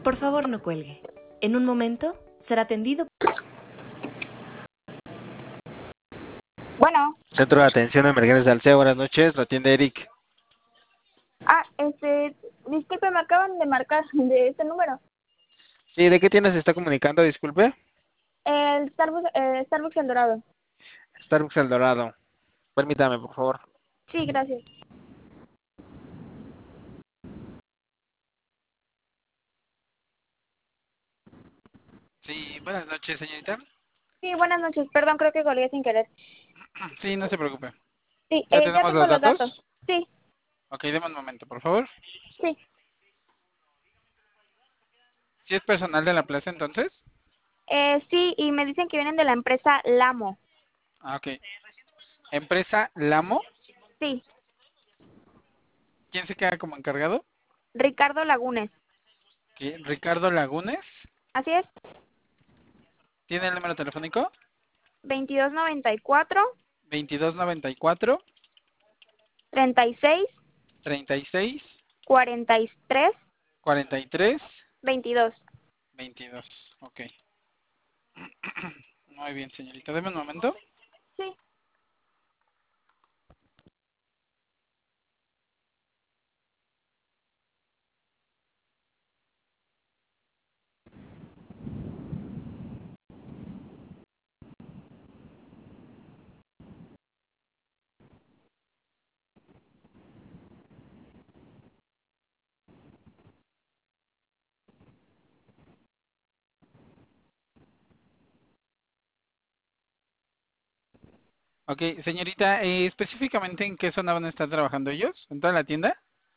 Por favor, no cuelgue. En un momento será atendido. Bueno. Centro de Atención a Emergencias de Alsea, buenas noches, lo atiende Eric. Disculpe, me acaban de marcar de este número. Sí, ¿de qué tienda se está comunicando? Disculpe. El Starbucks El Dorado. Starbucks El Dorado. Permítame, por favor. Sí, gracias. Sí, buenas noches, señorita. Sí, buenas noches. Perdón, creo que colgué sin querer. Sí, no se preocupe. Sí, ¿Ya ya tenemos tengo los los datos? datos. Sí, Ok, deme un momento, por favor. sí. ¿Sí es personal de la plaza, entonces? Sí, y me dicen que vienen de la empresa Lamo. Ah, ok. ¿Empresa Lamo? Sí, ¿Quién se queda como encargado? Ricardo Lagunes. ¿Qué? ¿Ricardo Lagunes? Así es. ¿Tiene el número telefónico? 2294 2294 36 36 43 43 22. 22. Ok. Muy bien, señorita. Deme un momento. Sí. Ok, señorita, específicamente en qué zona van a estar trabajando ellos? ¿En toda la tienda?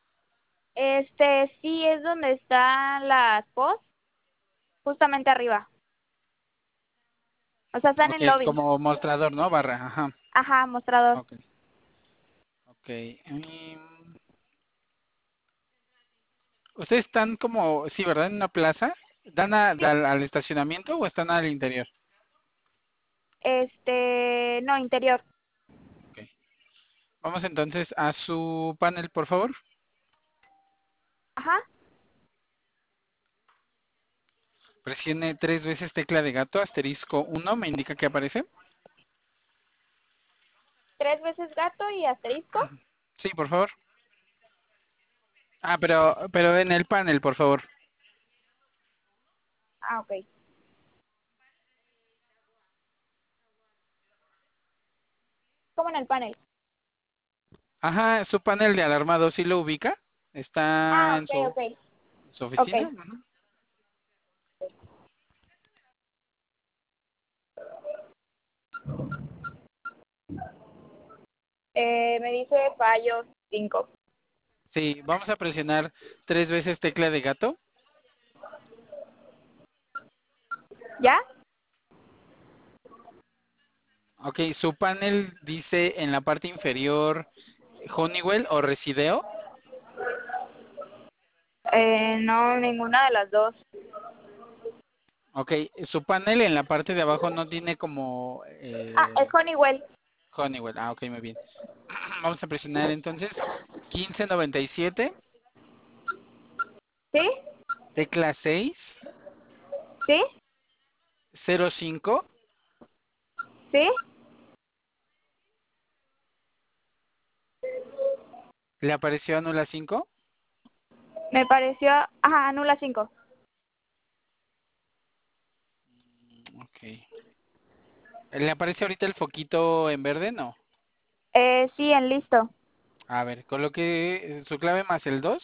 Sí, es donde están las POS, justamente arriba. O sea, están Ok, en lobby. como mostrador, ¿no? Barra, ajá. Ajá, mostrador. Ok, ok. ¿Ustedes están como, sí, verdad, en una plaza? ¿Dan Sí. al estacionamiento o están al interior? No, interior. Ok. Vamos entonces a su panel, por favor. Ajá. Presione 3 veces tecla de gato, asterisco 1, me indica que aparece. 3 veces gato y asterisco. Sí, por favor. Ah, pero en el panel, por favor. Ah, ok. ¿Cómo en el panel? Ajá, su panel de alarmado, ¿sí lo ubica? Está Ah, en ok, su, ok. su Ok. oficina. Ajá. Me dice fallo 5. Sí, vamos a presionar 3 veces tecla de gato. ¿Ya? Ok, su panel dice en la parte inferior Honeywell o Resideo. No, ninguna de las dos. Ok, su panel en la parte de abajo no tiene como Ah, es Honeywell. Honeywell. Ah, ok, muy bien. Vamos a presionar entonces 1597, ¿Sí? tecla 6, ¿Sí? 05. ¿Sí? ¿Le apareció anula 5? Me pareció... Ajá, anula 5. Ok. ¿Le aparece ahorita el foquito en verde? No. Sí, en listo. A ver, coloque su clave más el 2.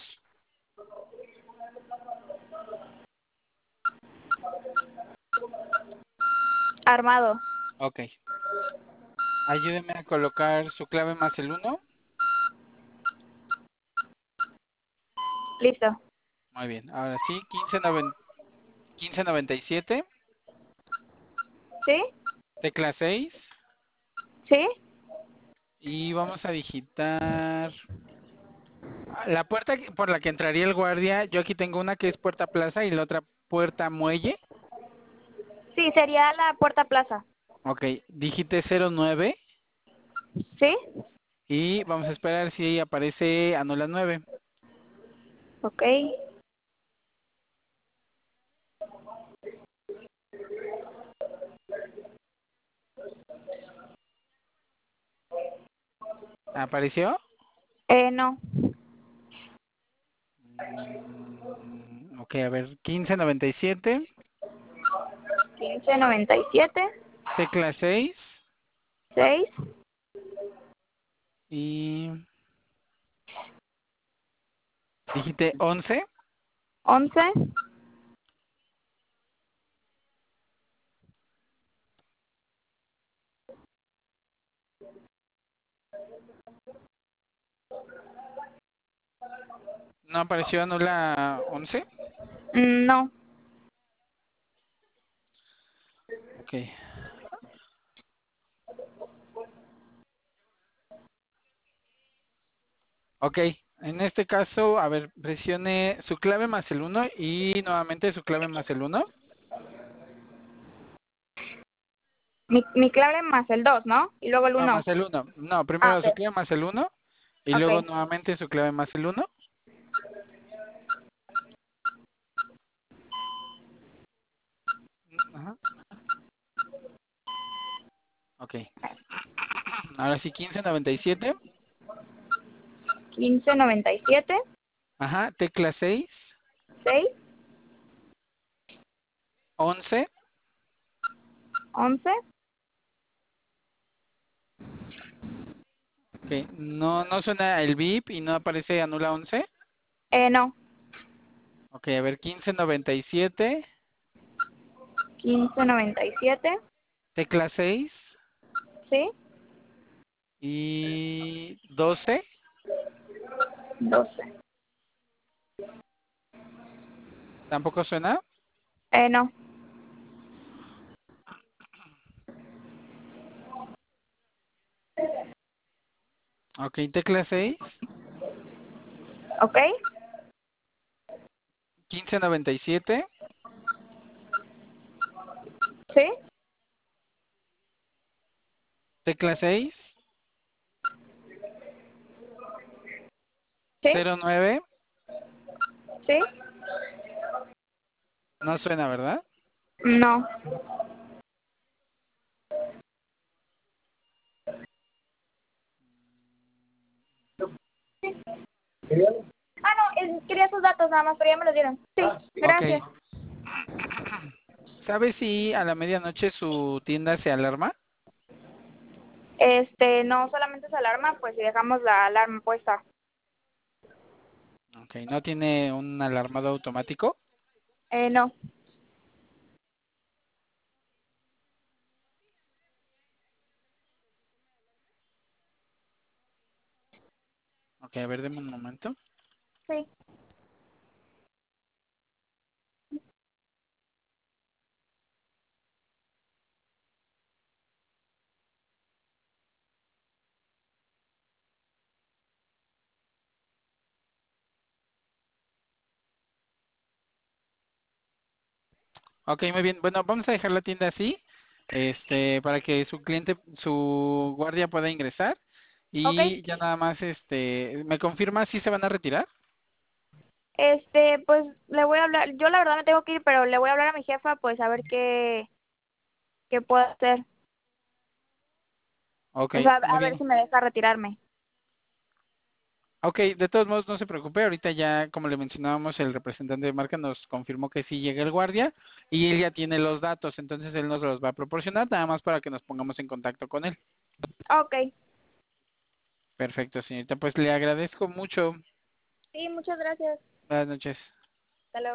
Armado. Ok. Ayúdeme a colocar su clave más el 1. Listo. Muy bien. Ahora sí, 1597, ¿Sí? tecla 6. ¿Sí? Y vamos a digitar la puerta por la que entraría el guardia. Yo aquí tengo una que es puerta plaza y la otra puerta muelle. Sí, sería la puerta plaza. Ok, digite 09 ¿Sí? y vamos a esperar si aparece anula 9. Ok. ¿Apareció? No. Ok, a ver, 1597, 1597, tecla 6 6, y dijiste 11. 11, ¿No apareció anula 11? no. Ok. Ok, en este caso, a ver, presione su clave más el 1 y nuevamente su clave más el 1. Mi clave más el 2, ¿no? Y luego el No, 1. más el 1. No, Ah, primero su ok. clave más el 1 y luego Ok. nuevamente su clave más el 1. Ajá. Ok. Ahora sí, 1597. 1597, Ajá, tecla 6, 6, 11. 11. Ok, no suena el beep y no aparece anula 11. No. Ok, a ver, 1597, 1597, tecla 6 sí, y 12. 12. ¿Tampoco suena? No. Ok, tecla 6, Ok, 1597, sí, tecla 6, sí, 09. sí, No suena, ¿verdad? no. No, quería sus datos nada más, pero ya me los dieron. Sí, Ok. gracias. ¿Sabe si a la medianoche su tienda se alarma? No solamente es alarma, pues si dejamos la alarma puesta. Ok, ¿no tiene un alarmado automático? No. Ok, a ver, deme un momento. Sí. Ok, muy bien. Bueno, vamos a dejar la tienda así, para que su cliente, su guardia pueda ingresar Ok. y ya nada más, ¿me confirma si se van a retirar? Pues le voy a hablar. Yo la verdad me tengo que ir, pero le voy a hablar a mi jefa, pues a ver qué puedo hacer. Ok, O sea, muy a ver bien. si me deja retirarme. Ok, de todos modos no se preocupe, ahorita ya como le mencionábamos el representante de marca nos confirmó que sí llega el guardia y él ya tiene los datos, entonces él nos los va a proporcionar nada más para que nos pongamos en contacto con él. Ok. Perfecto, señorita, pues le agradezco mucho. Sí, muchas gracias. Buenas noches.